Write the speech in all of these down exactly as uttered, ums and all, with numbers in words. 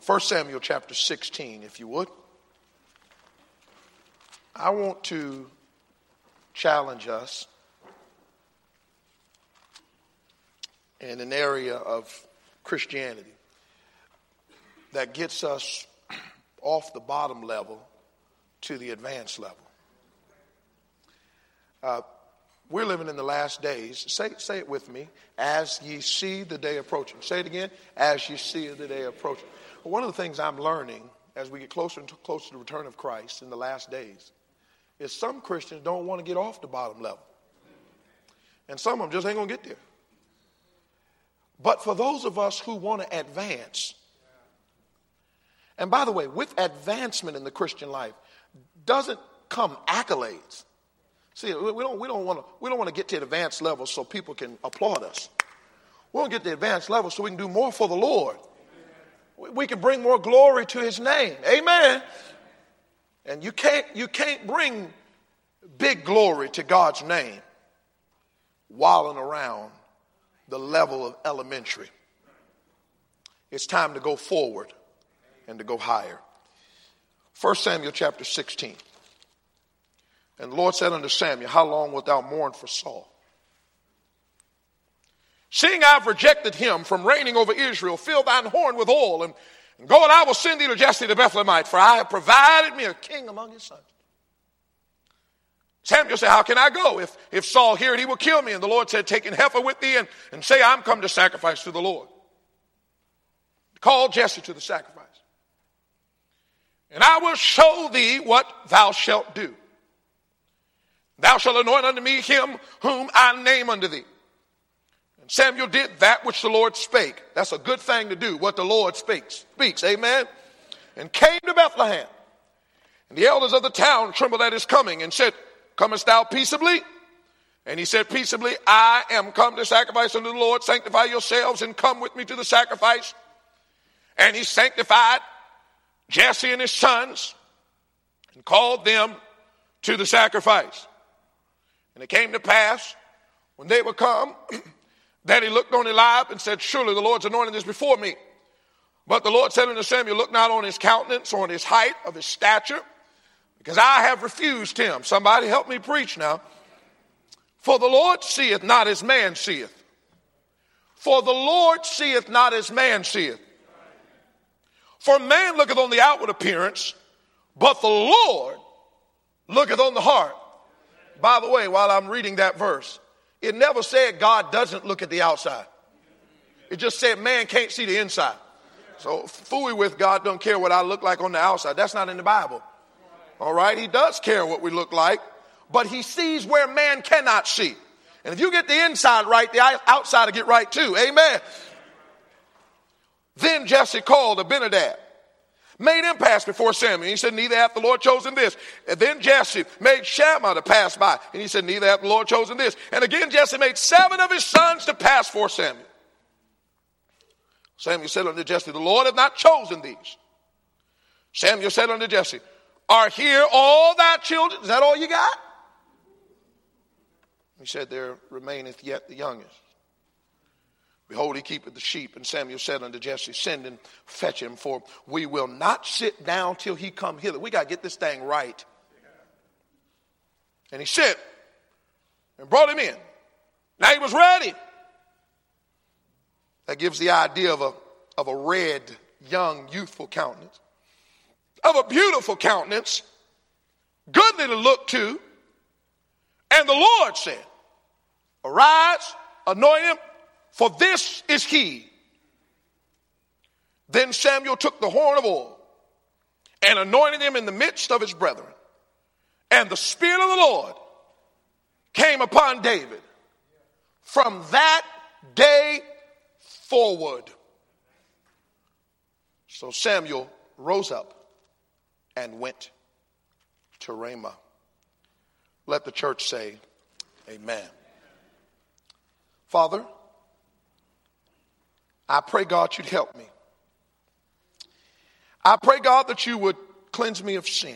First Samuel chapter sixteen, if you would. I want to challenge us in an area of Christianity that gets us off the bottom level to the advanced level. Uh, we're living in the last days. Say, say it with me. As ye see the day approaching. Say it again. As ye see the day approaching. Well, one of the things I'm learning as we get closer and closer to the return of Christ in the last days is some Christians don't want to get off the bottom level. And some of them just ain't going to get there. But for those of us who want to advance, and by the way, with advancement in the Christian life doesn't come accolades. See, we don't we don't want to we don't want to get to the advanced level so people can applaud us. We want to get to the advanced level so we can do more for the Lord. We can bring more glory to his name. Amen. And you can't you can't bring big glory to God's name wallowing around the level of elementary. It's time to go forward and to go higher. First Samuel chapter sixteen. And the Lord said unto Samuel, how long wilt thou mourn for Saul? Seeing I've rejected him from reigning over Israel, fill thine horn with oil, and, and go, and I will send thee to Jesse the Bethlehemite, for I have provided me a king among his sons. Samuel said, how can I go? If, if Saul hear it, he will kill me. And the Lord said, take an heifer with thee, and, and say, I'm come to sacrifice to the Lord. Call Jesse to the sacrifice. And I will show thee what thou shalt do. Thou shalt anoint unto me him whom I name unto thee. And Samuel did that which the Lord spake. That's a good thing to do, what the Lord speaks. Speaks, amen. And came to Bethlehem. And the elders of the town trembled at his coming and said, comest thou peaceably? And he said, peaceably, I am come to sacrifice unto the Lord. Sanctify yourselves and come with me to the sacrifice. And he sanctified Jesse and his sons and called them to the sacrifice. And it came to pass, when they were come, that he looked on Eliab and said, surely the Lord's anointing is before me. But the Lord said unto Samuel, look not on his countenance or on his height of his stature, because I have refused him. Somebody help me preach now. For the Lord seeth not as man seeth. For the Lord seeth not as man seeth. For man looketh on the outward appearance, but the Lord looketh on the heart. By the way, while I'm reading that verse, it never said God doesn't look at the outside. It just said man can't see the inside. So fooey with God don't care what I look like on the outside. That's not in the Bible. All right, he does care what we look like, but he sees where man cannot see. And if you get the inside right, the outside will get right too. Amen. Then Jesse called Abinadab, made him pass before Samuel. He said, neither hath the Lord chosen this. And then Jesse made Shammah to pass by. And he said, neither hath the Lord chosen this. And again Jesse made seven of his sons to pass for Samuel. Samuel said unto Jesse, the Lord hath not chosen these. Samuel said unto Jesse, are here all thy children? Is that all you got? He said, there remaineth yet the youngest. Behold, he keepeth the sheep. And Samuel said unto Jesse, send and fetch him, for we will not sit down till he come hither. We got to get this thing right. And he sent and brought him in. Now he was ready. That gives the idea of a, of a red, young, youthful countenance. Of a beautiful countenance, goodly to look to. And the Lord said, arise, anoint him, for this is he. Then Samuel took the horn of oil and anointed him in the midst of his brethren. And the Spirit of the Lord came upon David from that day forward. So Samuel rose up and went to Ramah. Let the church say, amen. Father, I pray, God, you'd help me. I pray, God, that you would cleanse me of sin.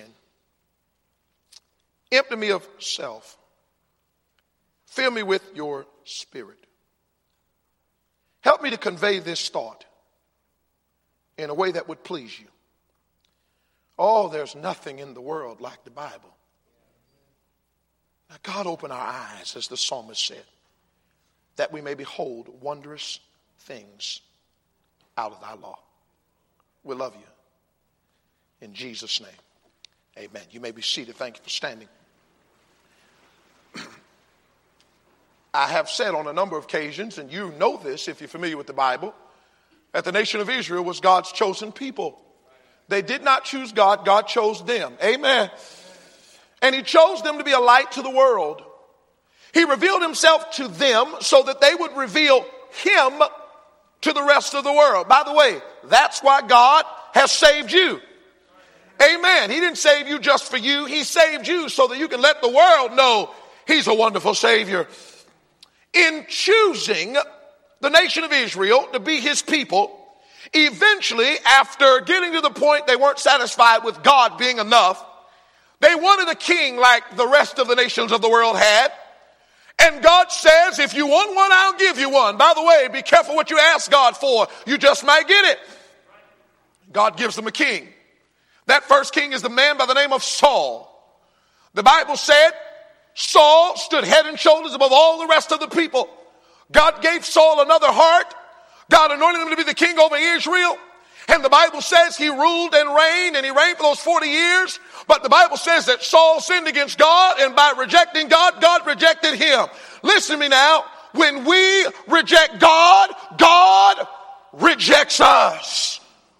Empty me of self. Fill me with your Spirit. Help me to convey this thought in a way that would please you. Oh, there's nothing in the world like the Bible. Now, God, open our eyes, as the psalmist said, that we may behold wondrous things out of thy law. We love you. In Jesus' name, amen. You may be seated. Thank you for standing. I have said on a number of occasions, and you know this if you're familiar with the Bible, that the nation of Israel was God's chosen people. They did not choose God. God chose them. Amen. And he chose them to be a light to the world. He revealed himself to them so that they would reveal him to the rest of the world. By the way, that's why God has saved you. Amen. He didn't save you just for you. He saved you so that you can let the world know he's a wonderful Savior. In choosing the nation of Israel to be his people, eventually, after getting to the point they weren't satisfied with God being enough, they wanted a king like the rest of the nations of the world had. And God says, if you want one, I'll give you one. By the way, be careful what you ask God for. You just might get it. God gives them a king. That first king is the man by the name of Saul. The Bible said Saul stood head and shoulders above all the rest of the people. God gave Saul another heart. God anointed him to be the king over Israel. And the Bible says he ruled and reigned, and he reigned for those forty years. But the Bible says that Saul sinned against God, and by rejecting God, God rejected him. Listen to me now. When we reject God, God rejects us.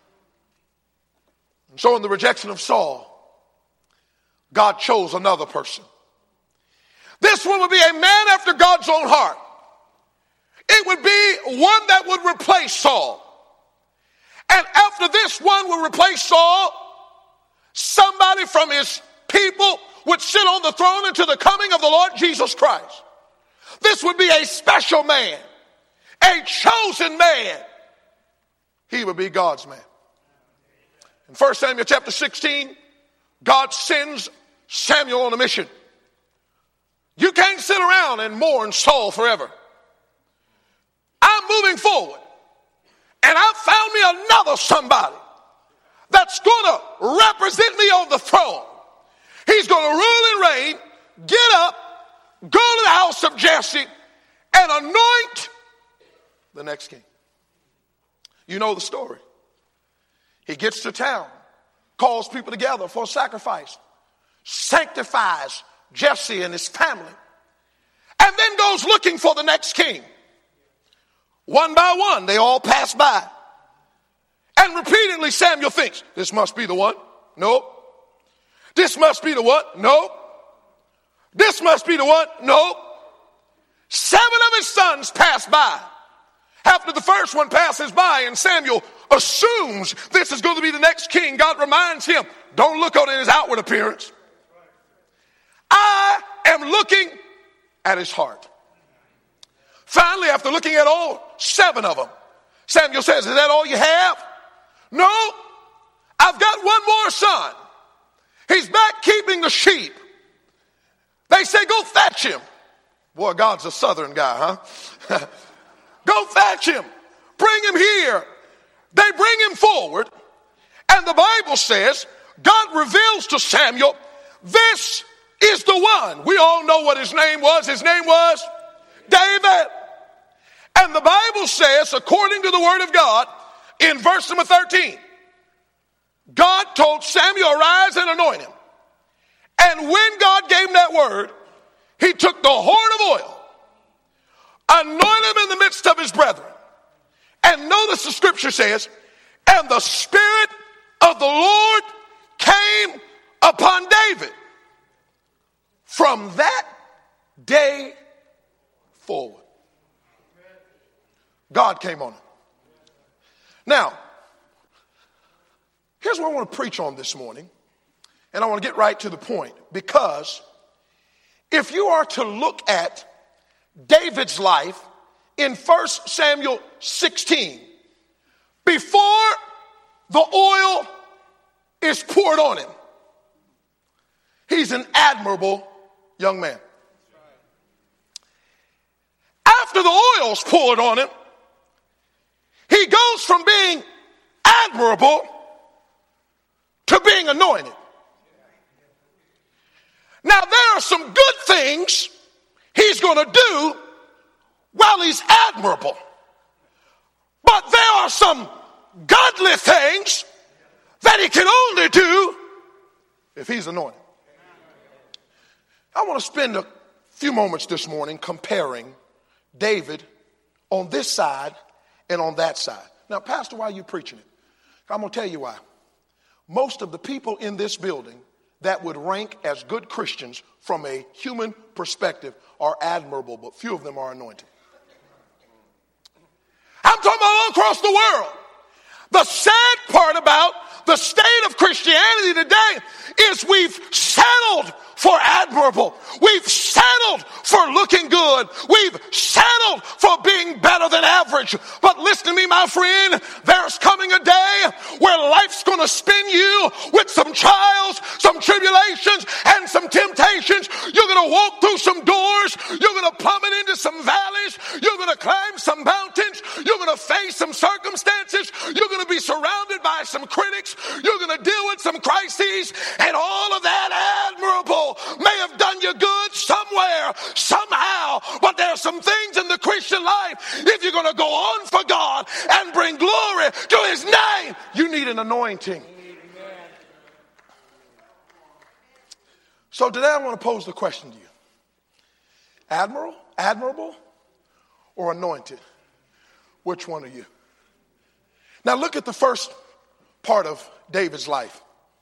And so in the rejection of Saul, God chose another person. This one would be a man after God's own heart. It would be one that would replace Saul. And after this one would replace Saul, somebody from his people would sit on the throne until the coming of the Lord Jesus Christ. This would be a special man, a chosen man. He would be God's man. In First Samuel chapter sixteen, God sends Samuel on a mission. You can't sit around and mourn Saul forever. I'm moving forward. And I found me another somebody that's going to represent me on the throne. He's going to rule and reign, get up, go to the house of Jesse, and anoint the next king. You know the story. He gets to town, calls people together for a sacrifice, sanctifies Jesse and his family, and then goes looking for the next king. One by one, they all pass by. And repeatedly Samuel thinks, this must be the one. Nope. This must be the one. Nope. This must be the one. Nope. Seven of his sons pass by. After the first one passes by and Samuel assumes this is going to be the next king, God reminds him, don't look on his outward appearance. I am looking at his heart. Finally, after looking at all seven of them, Samuel says, is that all you have? No, I've got one more son. He's back keeping the sheep. They say, go fetch him. Boy, God's a southern guy, huh? Go fetch him. Bring him here. They bring him forward. And the Bible says, God reveals to Samuel, this is the one. We all know what his name was. His name was David. And the Bible says, according to the word of God, in verse number thirteen, God told Samuel, arise and anoint him. And when God gave him that word, he took the horn of oil, anointed him in the midst of his brethren. And notice the scripture says, and the Spirit of the Lord came upon David. From that day forward, God came on him. Now, here's what I want to preach on this morning. And I want to get right to the point. Because if you are to look at David's life in First Samuel sixteen, before the oil is poured on him, he's an admirable young man. After the oil's poured on him, he goes from being admirable to being anointed. Now, there are some good things he's going to do while he's admirable. But there are some godly things that he can only do if he's anointed. I want to spend a few moments this morning comparing David on this side and on that side. Now, Pastor, why are you preaching it? I'm going to tell you why. Most of the people in this building that would rank as good Christians from a human perspective are admirable, but few of them are anointed. I'm talking about all across the world. The sad part about the state of Christianity today is we've settled for admirable. We've settled for looking good. We've settled for being better than average. But listen to me, my friend, there's coming a day where life's going to spin you with some trials, some tribulations, and some temptations. You're going to walk through some doors. You're going to plummet into some valleys. You're going to climb some mountains. You're going to face some circumstances. You're going to be surrounded by some critics. You're going to deal with some crises, and all of that admirable may have done you good somewhere, somehow, but there are some things in the Christian life, if you're going to go on for God and bring glory to his name, you need an anointing. Amen. So today I want to pose the question to you. Admiral, admirable, or anointed? Which one are you? Now look at the first part of David's life.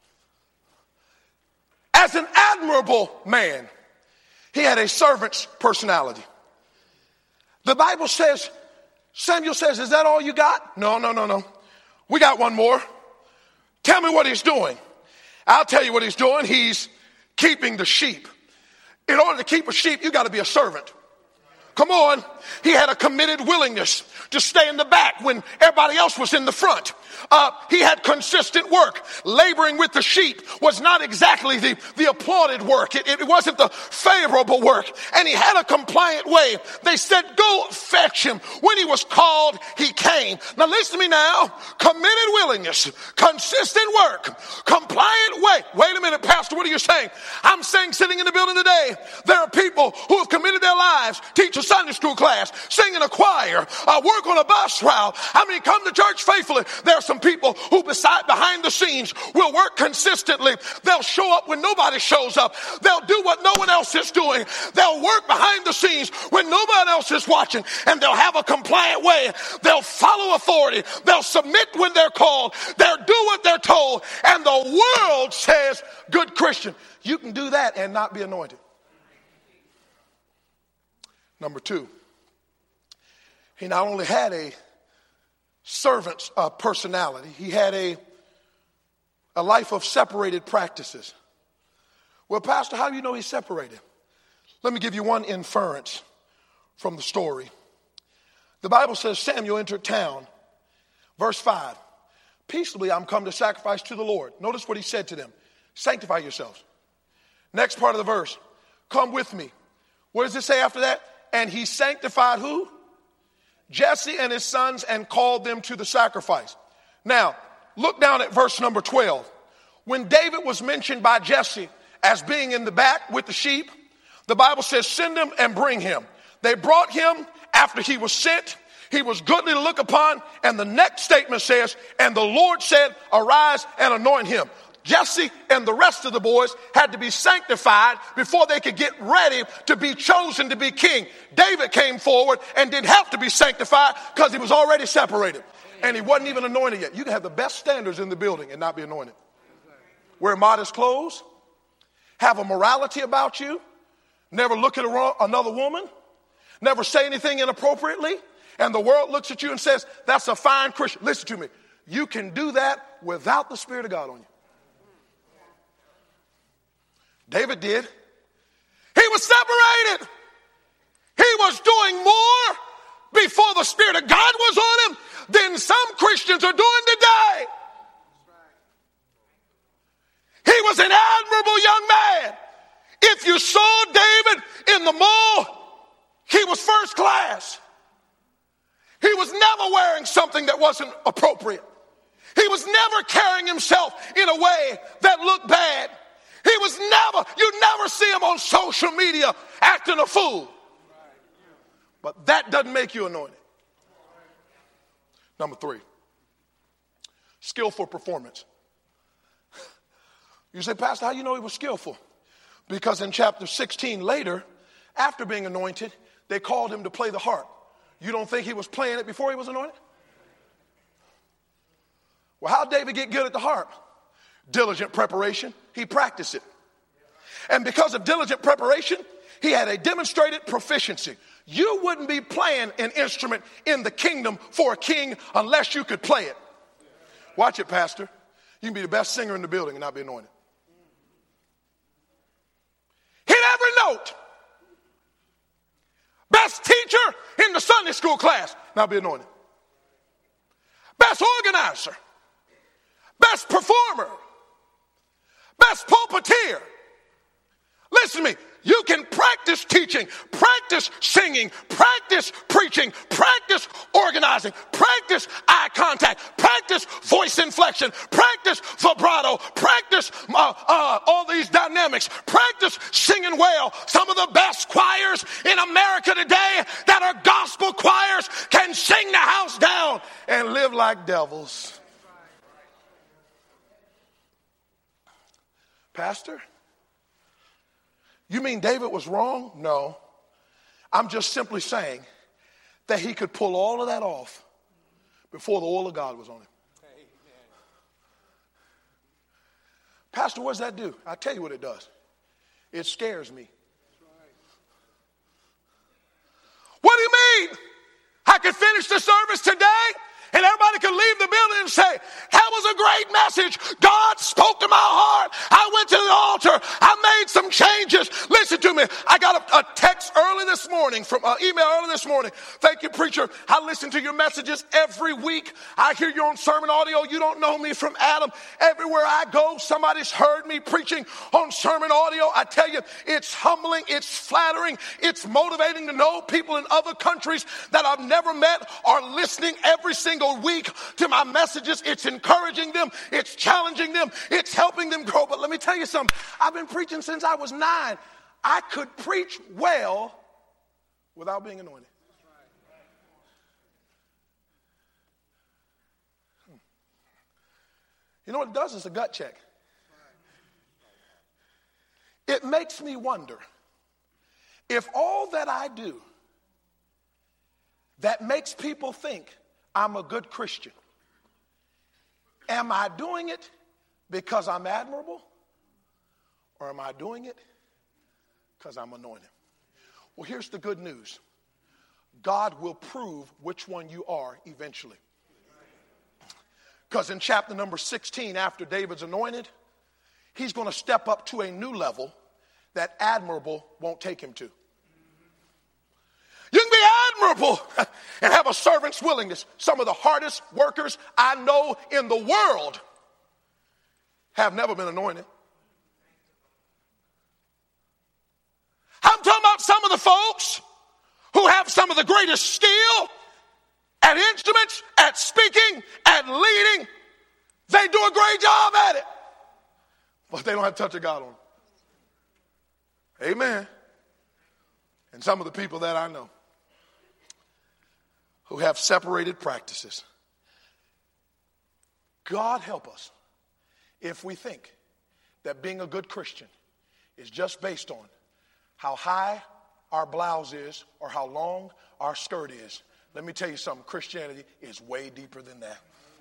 As an admirable man, he had a servant's personality. The Bible says, Samuel says, is that all you got? No, no, no, no. We got one more. Tell me what he's doing. I'll tell you what he's doing. He's keeping the sheep. In order to keep a sheep, you got to be a servant. Come on. He had a committed willingness to stay in the back when everybody else was in the front. Uh, he had consistent work. Laboring with the sheep was not exactly the, the applauded work. It, it wasn't the favorable work. And he had a compliant way. They said, go fetch him. When he was called, he came. Now listen to me now. Committed willingness, consistent work, compliant way. Wait a minute, Pastor, what are you saying? I'm saying sitting in the building today, there are people who have committed their lives, teach a Sunday school class, sing in a choir, uh, work on a bus route. I mean, come to church faithfully. There are some people who beside behind the scenes will work consistently. They'll show up when nobody shows up. They'll do what no one else is doing. They'll work behind the scenes when nobody else is watching, and they'll have a compliant way. They'll follow authority. They'll submit when they're called. They'll do what they're told. And the world says, good Christian. You can do that and not be anointed. Number two, he not only had a servant's uh, personality, he had a, a life of separated practices. Well, Pastor, how do you know he's separated? Let me give you one inference from the story. The Bible says Samuel entered town. Verse five, peaceably I'm come to sacrifice to the Lord. Notice what he said to them. Sanctify yourselves. Next part of the verse, come with me. What does it say after that? And he sanctified who? Jesse and his sons, and called them to the sacrifice. Now, look down at verse number twelve. When David was mentioned by Jesse as being in the back with the sheep, the Bible says, send him and bring him. They brought him after he was sent. He was goodly to look upon. And the next statement says, and the Lord said, arise and anoint him. Jesse and the rest of the boys had to be sanctified before they could get ready to be chosen to be king. David came forward and didn't have to be sanctified because he was already separated. And he wasn't even anointed yet. You can have the best standards in the building and not be anointed. Wear modest clothes, have a morality about you, never look at a wrong, another woman, never say anything inappropriately, and the world looks at you and says, that's a fine Christian. Listen to me. You can do that without the Spirit of God on you. David did. He was separated. He was doing more before the Spirit of God was on him than some Christians are doing today. He was an admirable young man. If you saw David in the mall, he was first class. He was never wearing something that wasn't appropriate. He was never carrying himself in a way that looked bad. He was never, you never see him on social media acting a fool. But that doesn't make you anointed. Number three, skillful performance. You say, Pastor, how you know he was skillful? Because in chapter sixteen later, after being anointed, they called him to play the harp. You don't think he was playing it before he was anointed? Well, how did David get good at the harp? Diligent preparation. He practiced it. And because of diligent preparation, he had a demonstrated proficiency. You wouldn't be playing an instrument in the kingdom for a king unless you could play it. Watch it, Pastor. You can be the best singer in the building and not be anointed. Hit every note. Best teacher in the Sunday school class, not be anointed. Best organizer. Best performer. Best pulpiteer. Listen to me. You can practice teaching, practice singing, practice preaching, practice organizing, practice eye contact, practice voice inflection, practice vibrato, practice uh, uh, all these dynamics, practice singing well. Some of the best choirs in America today that are gospel choirs can sing the house down and live like devils. Pastor? You mean David was wrong? No. I'm just simply saying that he could pull all of that off before the oil of God was on him. Amen. Pastor, what does that do? I'll tell you what it does. It scares me. Right. What do you mean? I could finish the service today and everybody could leave the building and say, that was a great message. God spoke to my heart. I went to the altar. I made some changes. Listen to me. I got a, a text early this morning, from an email early this morning. Thank you, preacher. I listen to your messages every week. I hear you on sermon audio. You don't know me from Adam. Everywhere I go, somebody's heard me preaching on sermon audio. I tell you, it's humbling. It's flattering. It's motivating to know people in other countries that I've never met are listening every single week to my messages. It's encouraging them. It's challenging them. It's helping them grow. But let me tell you something. I've been preaching since I was nine. I could preach well without being anointed. Hmm. You know what it does? It's a gut check. It makes me wonder if all that I do that makes people think I'm a good Christian, am I doing it because I'm admirable, or am I doing it because I'm anointed? Well, here's the good news. God will prove which one you are eventually. Because in chapter number sixteen, after David's anointed, he's going to step up to a new level that admirable won't take him to. You can be admirable and have a servant's willingness. Some of the hardest workers I know in the world have never been anointed. I'm talking about some of the folks who have some of the greatest skill at instruments, at speaking, at leading. They do a great job at it, but they don't have the touch of God on them. Amen. And some of the people that I know who have separated practices. God help us if we think that being a good Christian is just based on how high our blouse is or how long our skirt is. Let me tell you something. Christianity is way deeper than that.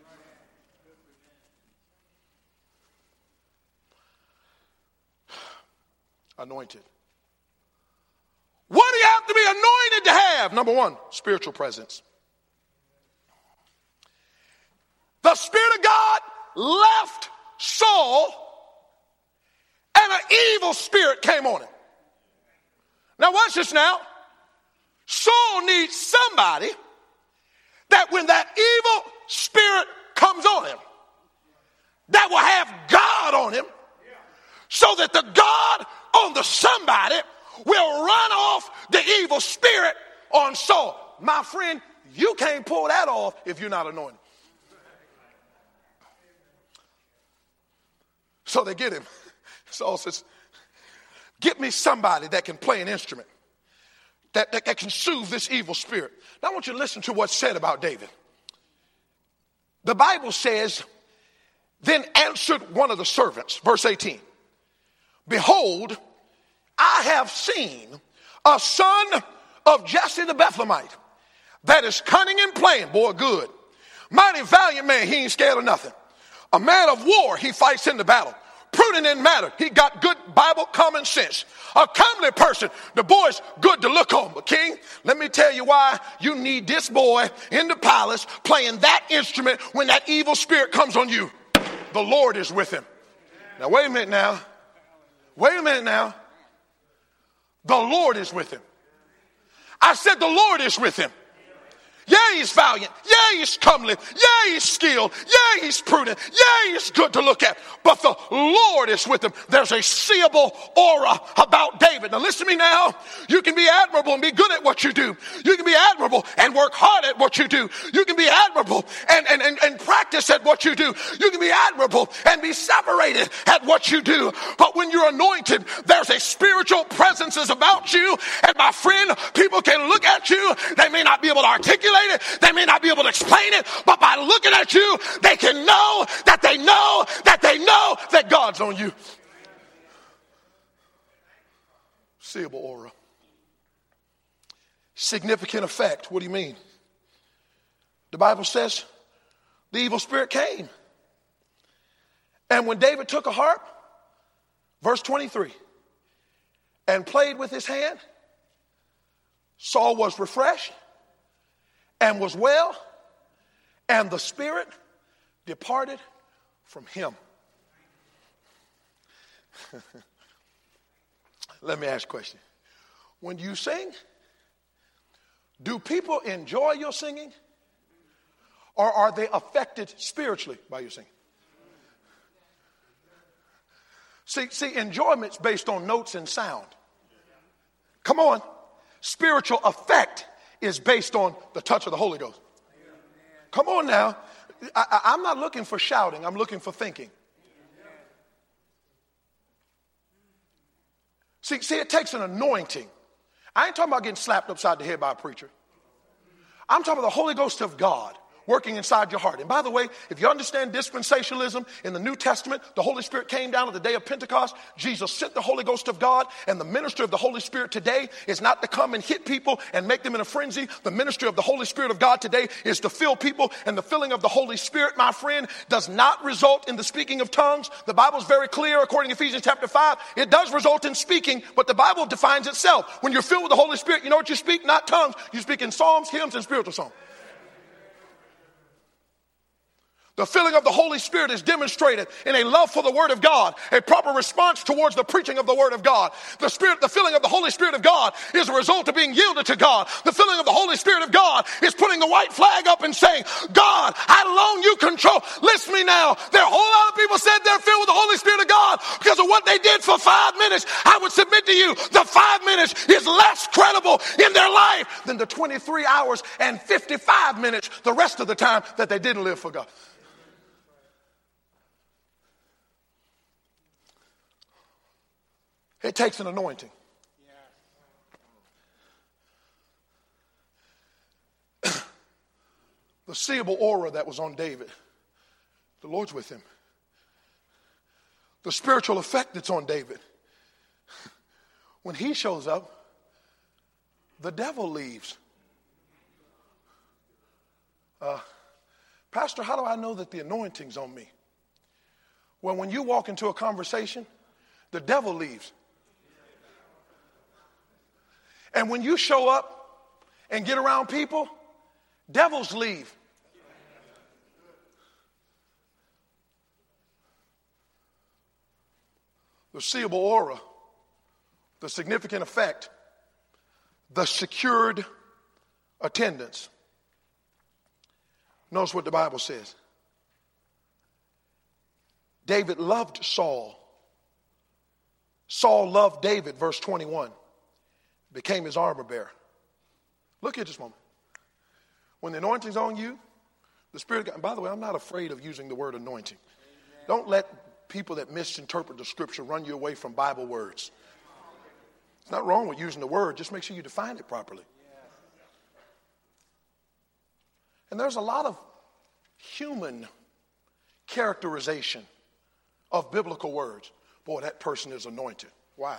Anointed. What do you have to be anointed to have? Number one, spiritual presence. The Spirit of God left Saul and an evil spirit came on him. Now watch this now. Saul needs somebody that when that evil spirit comes on him, that will have God on him, so that the God on the somebody will run off the evil spirit on Saul. My friend, you can't pull that off if you're not anointed. So they get him. Saul says, get me somebody that can play an instrument, that, that, that can soothe this evil spirit. Now I want you to listen to what's said about David. The Bible says, then answered one of the servants, verse eighteen, behold, I have seen a son of Jesse the Bethlehemite that is cunning and plain, boy, good. Mighty valiant man, he ain't scared of nothing. A man of war, he fights in the battle. Prudent in matter, he got good Bible common sense. A comely person, the boy's good to look on. But king, let me tell you why you need this boy in the palace playing that instrument when that evil spirit comes on you. The Lord is with him. Now wait a minute now. Wait a minute now. The Lord is with him. I said the Lord is with him. Yeah, he's valiant. Yeah, he's comely. Yeah, he's skilled. Yeah, he's prudent. Yeah, he's good to look at. But the Lord is with him. There's a seeable aura about David. Now listen to me now. You can be admirable and be good at what you do. You can be admirable and work hard at what you do. You can be admirable and, and, and, and practice at what you do. You can be admirable and be separated at what you do. But when you're anointed, there's a spiritual presence is about you. And my friend, people can look at you. They may not be able to articulate it. They may not be able to explain it, but by looking at you, they can know that they know that they know that God's on you. Seeable aura. Significant effect. What do you mean? The Bible says the evil spirit came. And when David took a harp, verse twenty-three, and played with his hand, Saul was refreshed and was well, and the spirit departed from him. Let me ask a question. When you sing, do people enjoy your singing, or are they affected spiritually by your singing? See, see, enjoyment's based on notes and sound. Come on. Spiritual effect is based on the touch of the Holy Ghost. Come on now. I, I, I'm not looking for shouting. I'm looking for thinking. See, see, it takes an anointing. I ain't talking about getting slapped upside the head by a preacher. I'm talking about the Holy Ghost of God working inside your heart. And by the way, if you understand dispensationalism in the New Testament, the Holy Spirit came down at the day of Pentecost. Jesus sent the Holy Ghost of God, and the ministry of the Holy Spirit today is not to come and hit people and make them in a frenzy. The ministry of the Holy Spirit of God today is to fill people, and the filling of the Holy Spirit, my friend, does not result in the speaking of tongues. The Bible is very clear, according to Ephesians chapter five. It does result in speaking, but the Bible defines itself. When you're filled with the Holy Spirit, you know what you speak? Not tongues. You speak in psalms, hymns, and spiritual songs. The filling of the Holy Spirit is demonstrated in a love for the Word of God, a proper response towards the preaching of the Word of God. The Spirit, the filling of the Holy Spirit of God is a result of being yielded to God. The filling of the Holy Spirit of God is putting the white flag up and saying, God, I loan you control. Listen to me now. There are a whole lot of people said they're filled with the Holy Spirit of God because of what they did for five minutes. I would submit to you, the five minutes is less credible in their life than the twenty-three hours and fifty-five minutes the rest of the time that they didn't live for God. It takes an anointing. The seeable aura that was on David, the Lord's with him. The spiritual effect that's on David, when he shows up, the devil leaves. Uh, Pastor, how do I know that the anointing's on me? Well, when you walk into a conversation, the devil leaves. And when you show up and get around people, devils leave. The seeable aura, the significant effect, the secured attendance. Notice what the Bible says. David loved Saul. Saul loved David, verse twenty-one. Became his armor bearer. Look at this moment. When the anointing's on you, the Spirit of God, and by the way, I'm not afraid of using the word anointing. Amen. Don't let people that misinterpret the scripture run you away from Bible words. It's not wrong with using the word. Just make sure you define it properly. And there's a lot of human characterization of biblical words. Boy, that person is anointed. Why?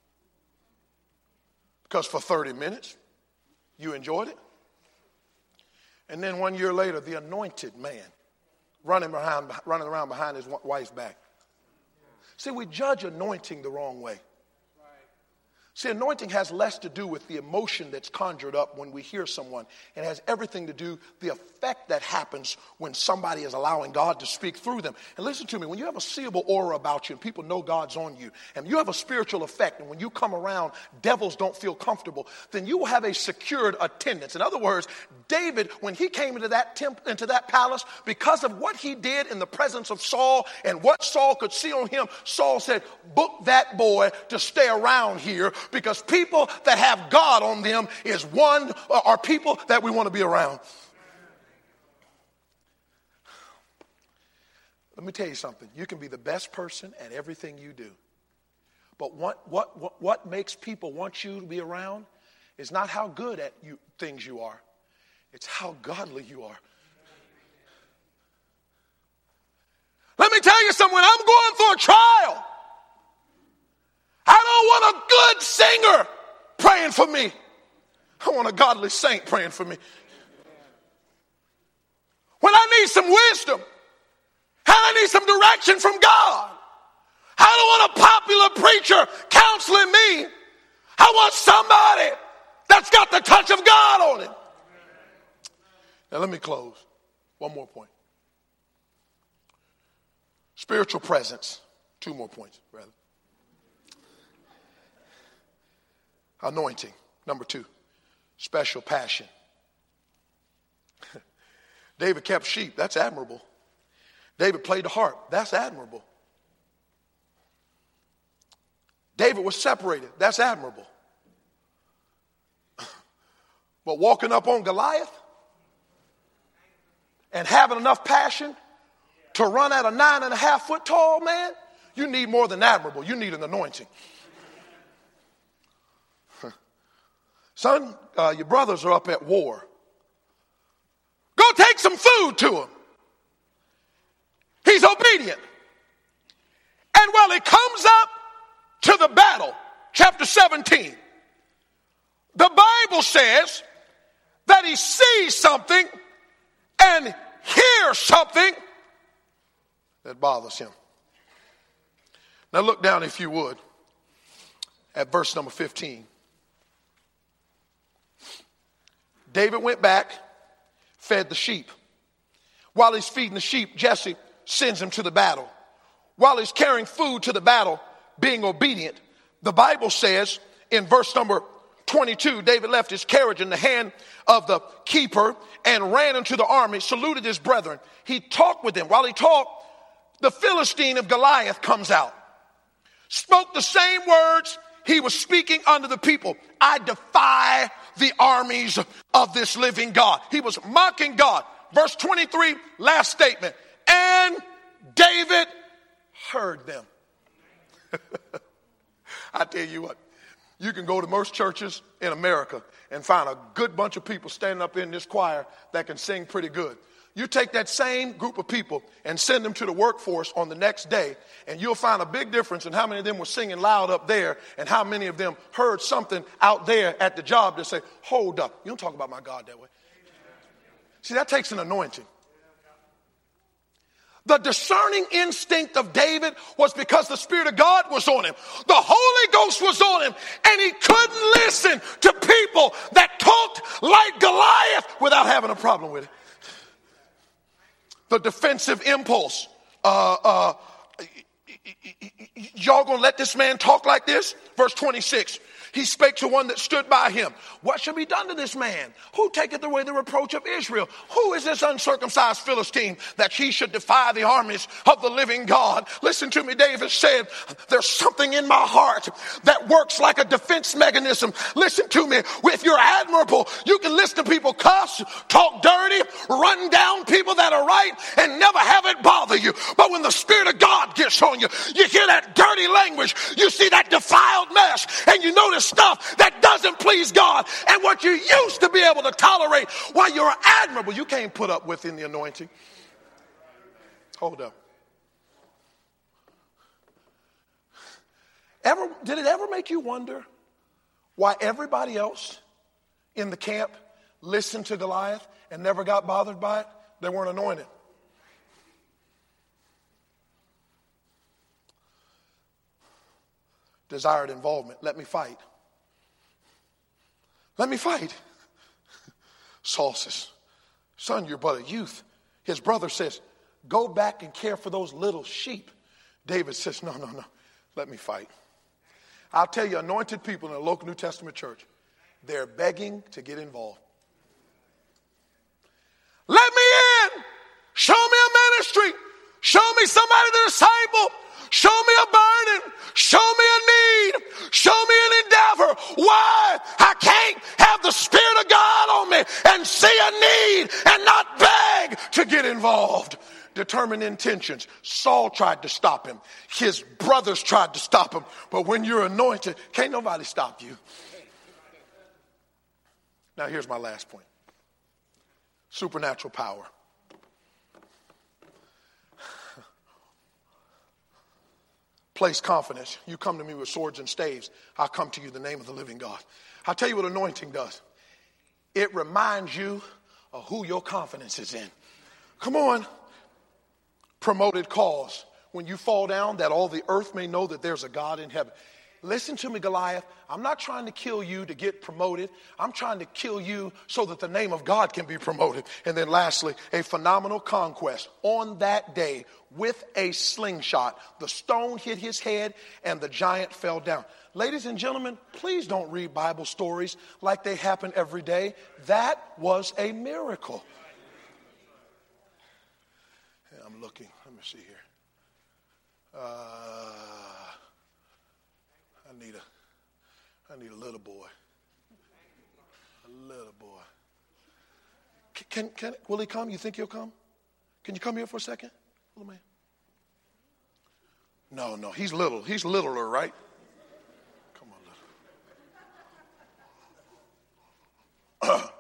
Because for thirty minutes, you enjoyed it. And then one year later, the anointed man running behind, running around behind his wife's back. See, we judge anointing the wrong way. See, anointing has less to do with the emotion that's conjured up when we hear someone. It has everything to do the effect that happens when somebody is allowing God to speak through them. And listen to me, when you have a seeable aura about you and people know God's on you, and you have a spiritual effect, and when you come around, devils don't feel comfortable, then you will have a secured attendance. In other words, David, when he came into that temp- into that palace, because of what he did in the presence of Saul and what Saul could see on him, Saul said, book that boy to stay around here, because people that have God on them is one, are people that we want to be around. Let me tell you something. You can be the best person at everything you do. But what, what, what, what makes people want you to be around is not how good at you, things you are. It's how godly you are. Let me tell you something. When I'm going through a trial, I don't want a good singer praying for me. I want a godly saint praying for me. When I need some wisdom, and I need some direction from God, I don't want a popular preacher counseling me. I want somebody that's got the touch of God on him. Now let me close. One more point. Spiritual presence. Two more points, rather. Anointing. Number two, special passion. David kept sheep. That's admirable. David played the harp. That's admirable. David was separated. That's admirable. But walking up on Goliath and having enough passion to run at a nine and a half foot tall man, you need more than admirable. You need an anointing. Son, uh, your brothers are up at war. Go take some food to him. He's obedient. And while he comes up to the battle, chapter seventeen, the Bible says that he sees something and hears something that bothers him. Now look down, if you would, at verse number fifteen. David went back, fed the sheep. While he's feeding the sheep, Jesse sends him to the battle. While he's carrying food to the battle, being obedient, the Bible says in verse number twenty-two, David left his carriage in the hand of the keeper and ran into the army, saluted his brethren. He talked with them. While he talked, the Philistine of Goliath comes out, spoke the same words he was speaking unto the people. I defy the armies of this living God. He was mocking God. Verse twenty-three, last statement. And David heard them. I tell you what, you can go to most churches in America and find a good bunch of people standing up in this choir that can sing pretty good. You take that same group of people and send them to the workforce on the next day, and you'll find a big difference in how many of them were singing loud up there and how many of them heard something out there at the job that say, hold up, you don't talk about my God that way. See, that takes an anointing. The discerning instinct of David was because the Spirit of God was on him. The Holy Ghost was on him, and he couldn't listen to people that talked like Goliath without having a problem with it. The defensive impulse. Uh, uh, y'all gonna let this man talk like this? Verse twenty-six. He spake to one that stood by him. What shall be done to this man? Who taketh away the reproach of Israel? Who is this uncircumcised Philistine that he should defy the armies of the living God? Listen to me, David said, there's something in my heart that works like a defense mechanism. Listen to me, if you're admirable, you can listen to people cuss, talk dirty, run down people that are right, and never have it bother you. But when the Spirit of God gets on you, you hear that dirty language, you see that defiled mess, and you notice stuff that doesn't please God, and what you used to be able to tolerate while you're admirable, you can't put up with in the anointing. Hold up. Ever, did it ever make you wonder why everybody else in the camp listened to Goliath and never got bothered by it? They weren't anointed. Desired involvement. Let me fight. Let me fight. Saul says, son, you're but a youth. His brother says, go back and care for those little sheep. David says, no, no, no. Let me fight. I'll tell you, anointed people in a local New Testament church, they're begging to get involved. Let me in. Show me a ministry. Show me somebody to disciple. Show me a burden. Show me a need. Show me an endeavor. Why? I can't have the Spirit of God on me and see a need and not beg to get involved. Determined intentions. Saul tried to stop him. His brothers tried to stop him. But when you're anointed, can't nobody stop you. Now here's my last point. Supernatural power. Place confidence. You come to me with swords and staves. I'll come to you in the name of the living God. I'll tell you what anointing does. It reminds you of who your confidence is in. Come on. Promoted cause. When you fall down, that all the earth may know that there's a God in heaven. Listen to me, Goliath. I'm not trying to kill you to get promoted. I'm trying to kill you so that the name of God can be promoted. And then lastly, a phenomenal conquest. On that day, with a slingshot, the stone hit his head and the giant fell down. Ladies and gentlemen, please don't read Bible stories like they happen every day. That was a miracle. Yeah, I'm looking. Let me see here. Uh... I need a, I need a little boy. A little boy. Can, can, will he come? You think he'll come? Can you come here for a second, little man? No, no, he's little. He's littler, right? Come on, little.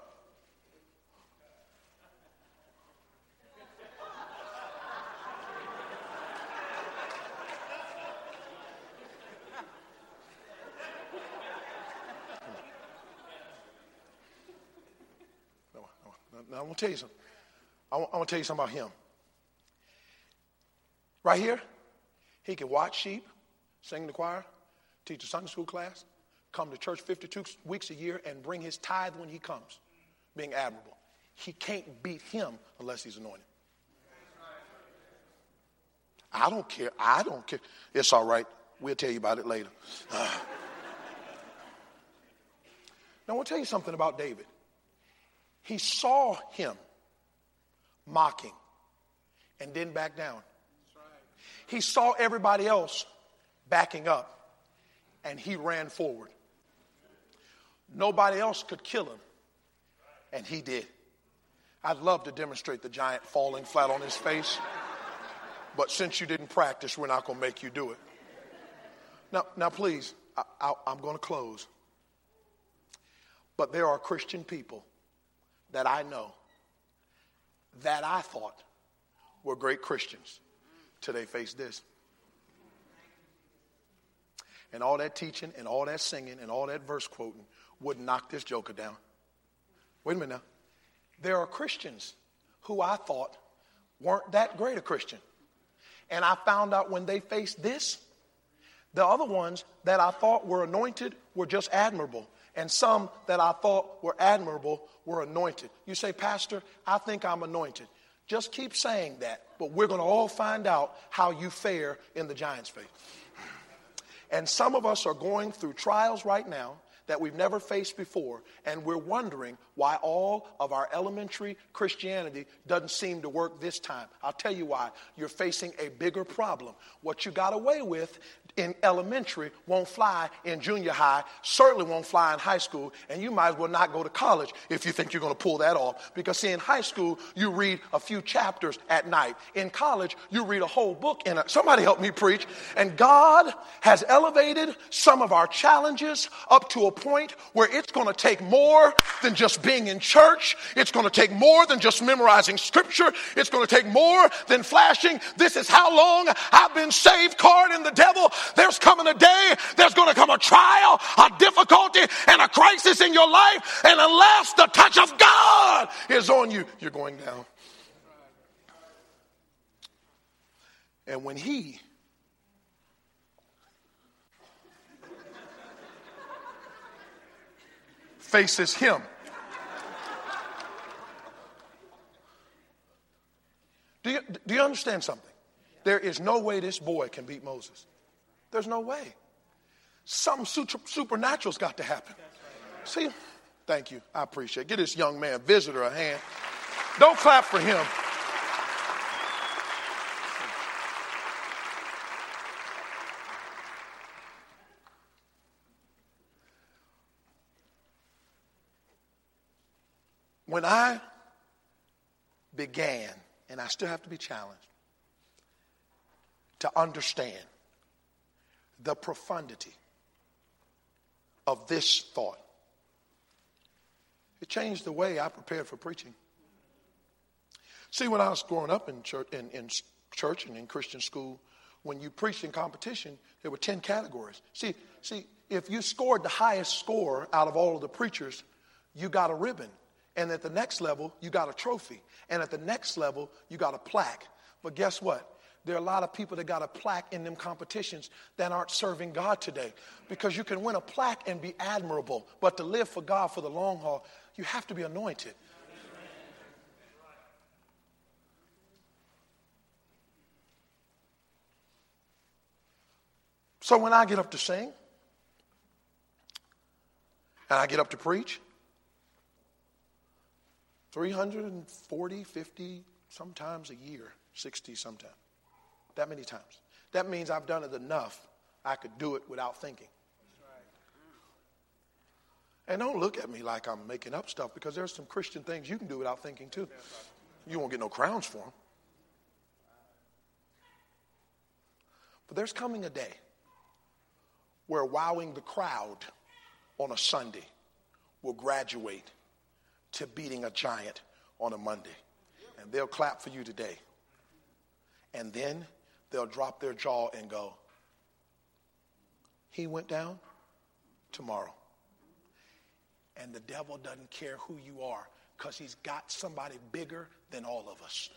Now, I want to tell you something. I want, I want to tell you something about him. Right here, he can watch sheep, sing in the choir, teach a Sunday school class, come to church fifty-two weeks a year, and bring his tithe when he comes, being admirable. He can't beat him unless he's anointed. I don't care. I don't care. It's all right. We'll tell you about it later. Uh. Now, I want to tell you something about David. He saw him mocking and didn't back down. He saw everybody else backing up and he ran forward. Nobody else could kill him and he did. I'd love to demonstrate the giant falling flat on his face, but since you didn't practice, we're not going to make you do it. Now, now please, I, I, I'm going to close. But there are Christian people that I know that I thought were great Christians till they face this. And all that teaching and all that singing and all that verse quoting would knock this joker down. Wait a minute now. There are Christians who I thought weren't that great a Christian. And I found out when they faced this, the other ones that I thought were anointed were just admirable. And some that I thought were admirable were anointed. You say, Pastor, I think I'm anointed. Just keep saying that. But we're going to all find out how you fare in the Giants' faith. And some of us are going through trials right now that we've never faced before, and we're wondering why all of our elementary Christianity doesn't seem to work this time. I'll tell you why. You're facing a bigger problem. What you got away with in elementary won't fly in junior high, certainly won't fly in high school, and you might as well not go to college if you think you're going to pull that off. Because see, in high school, you read a few chapters at night. In college, you read a whole book in a, somebody help me preach. And God has elevated some of our challenges up to a point where it's going to take more than just being in church. It's going to take more than just memorizing scripture. It's going to take more than flashing "this is how long I've been saved" card in the devil. There's coming a day, there's going to come a trial, a difficulty, and a crisis in your life. And unless the touch of God is on you, you're going down. And when he faces him, do you, do you understand something? There is no way this boy can beat Moses. There's no way. Something super, supernatural's got to happen. See, thank you. I appreciate it. Give this young man, visitor, a hand. Don't clap for him. When I began, and I still have to be challenged, to understand the profundity of this thought, it changed the way I prepared for preaching. See, when I was growing up in church, in, in church and in Christian school, when you preached in competition, there were ten categories. See, see, if you scored the highest score out of all of the preachers, you got a ribbon. And at the next level, you got a trophy. And at the next level, you got a plaque. But guess what? There are a lot of people that got a plaque in them competitions that aren't serving God today. Because you can win a plaque and be admirable, but to live for God for the long haul, you have to be anointed. So when I get up to sing, and I get up to preach, three hundred forty, fifty, sometimes a year, sixty sometimes. That many times. That means I've done it enough, I could do it without thinking. And don't look at me like I'm making up stuff, because there's some Christian things you can do without thinking too. You won't get no crowns for them. But there's coming a day where wowing the crowd on a Sunday will graduate to beating a giant on a Monday. And they'll clap for you today. And then they'll drop their jaw and go, he went down tomorrow. And the devil doesn't care who you are, because he's got somebody bigger than all of us.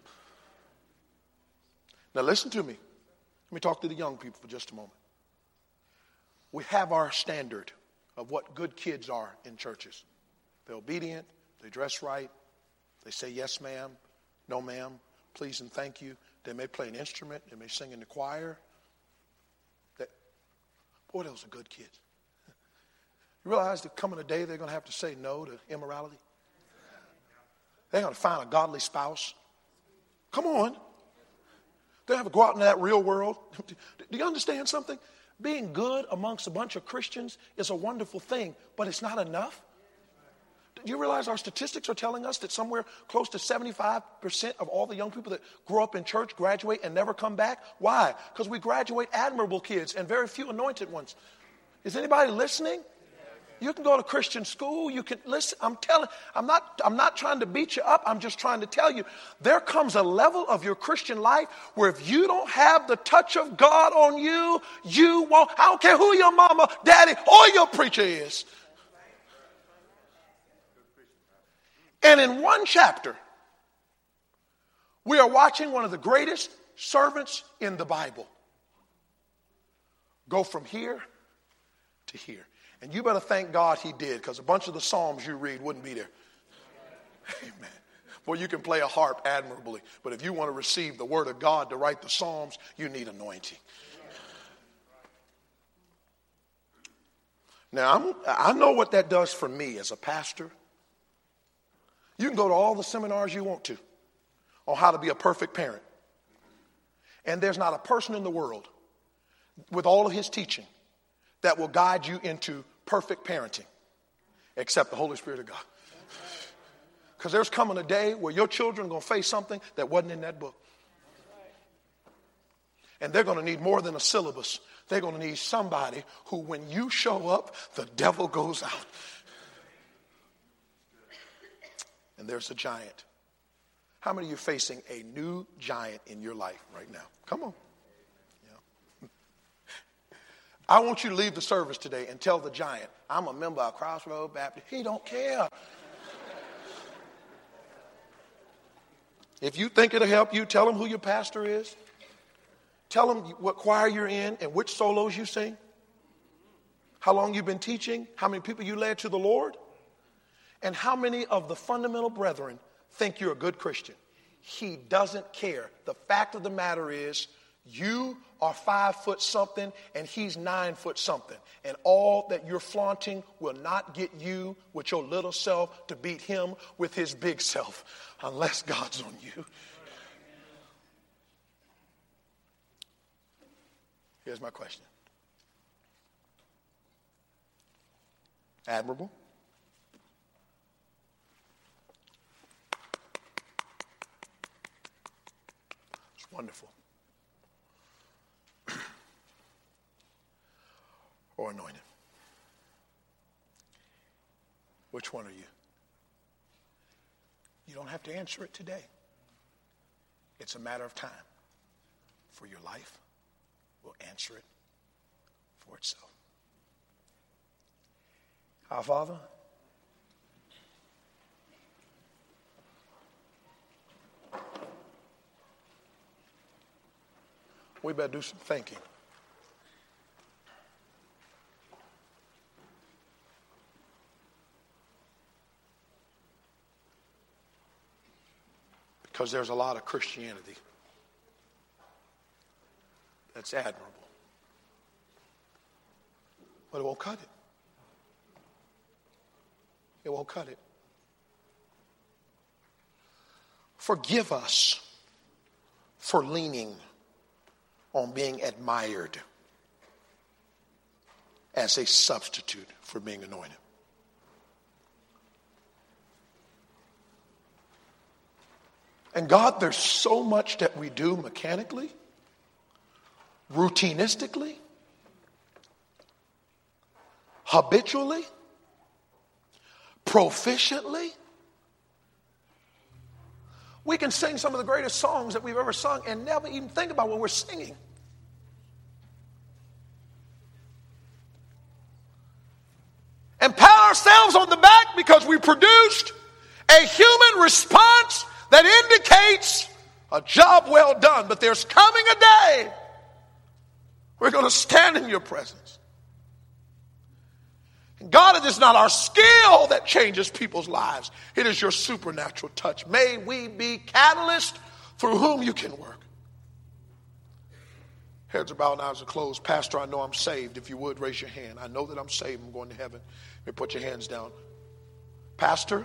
Now listen to me. Let me talk to the young people for just a moment. We have our standard of what good kids are in churches. They're obedient, they dress right, they say yes ma'am, no ma'am, please and thank you. They may play an instrument, they may sing in the choir. That, boy, those are good kids. You realize that coming a day they're going to have to say no to immorality? They're going to find a godly spouse. Come on. They have to go out into that real world. Do you understand something? Being good amongst a bunch of Christians is a wonderful thing, but it's not enough. Do you realize our statistics are telling us that somewhere close to seventy-five percent of all the young people that grow up in church graduate and never come back? Why? Because we graduate admirable kids and very few anointed ones. Is anybody listening? You can go to Christian school. You can listen. I'm telling, I'm not, I'm not trying to beat you up. I'm just trying to tell you, there comes a level of your Christian life where if you don't have the touch of God on you, you won't. I don't care who your mama, daddy, or your preacher is. And in one chapter, we are watching one of the greatest servants in the Bible go from here to here. And you better thank God he did, because a bunch of the Psalms you read wouldn't be there. Amen. Well, you can play a harp admirably, but if you want to receive the word of God to write the Psalms, you need anointing. Now, I'm, I know what that does for me as a pastor. You can go to all the seminars you want to on how to be a perfect parent. And there's not a person in the world with all of his teaching that will guide you into perfect parenting except the Holy Spirit of God. Because there's coming a day where your children are going to face something that wasn't in that book. And they're going to need more than a syllabus. They're going to need somebody who, when you show up, the devil goes out. And there's a giant. How many of you are facing a new giant in your life right now? Come on. Yeah. I want you to leave the service today and tell the giant, I'm a member of Crossroad Baptist. He don't care. If you think it'll help you, tell him who your pastor is. Tell him what choir you're in and which solos you sing. How long you've been teaching. How many people you led to the Lord. And how many of the fundamental brethren think you're a good Christian. He doesn't care. The fact of the matter is, you are five foot something and he's nine foot something. And all that you're flaunting will not get you with your little self to beat him with his big self unless God's on you. Here's my question. Admirable. It's wonderful. Or anointed. Which one are you? You don't have to answer it today. It's a matter of time. For your life will answer it for itself. Our Father, we better do some thinking. Because there's a lot of Christianity that's admirable. But it won't cut it. It won't cut it. Forgive us for leaning on being admired as a substitute for being anointed. And God, there's so much that we do mechanically, routinistically, habitually, proficiently. We can sing some of the greatest songs that we've ever sung and never even think about what we're singing. And pat ourselves on the back because we produced a human response that indicates a job well done. But there's coming a day we're going to stand in your presence. And God, it is not our skill that changes people's lives. It is your supernatural touch. May we be catalysts through whom you can work. Heads are bowed and eyes are closed. Pastor, I know I'm saved. If you would, raise your hand. I know that I'm saved. I'm going to heaven. You put your hands down. Pastor,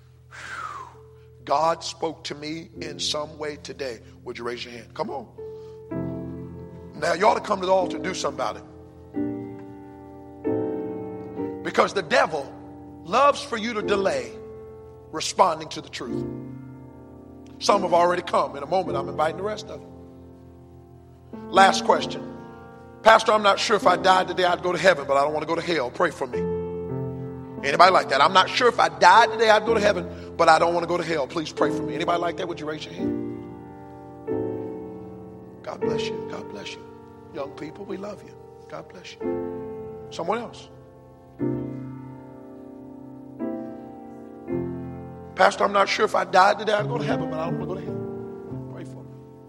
God spoke to me in some way today. Would you raise your hand? Come on. Now, you ought to come to the altar and do something about it. Because the devil loves for you to delay responding to the truth. Some have already come. In a moment, I'm inviting the rest of them. Last question. Pastor, I'm not sure if I died today I'd go to heaven, but I don't want to go to hell. Pray for me. Anybody like that? I'm not sure if I died today I'd go to heaven, but I don't want to go to hell. Please pray for me. Anybody like that? Would you raise your hand? God bless you. God bless you. Young people, we love you. God bless you. Someone else. Pastor, I'm not sure if I died today I'd go to heaven, but I don't want to go to hell. Pray for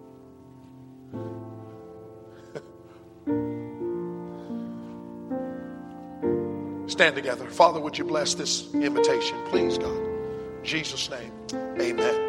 me. Stand together. Father, would you bless this invitation? Please, God. In Jesus' name, amen.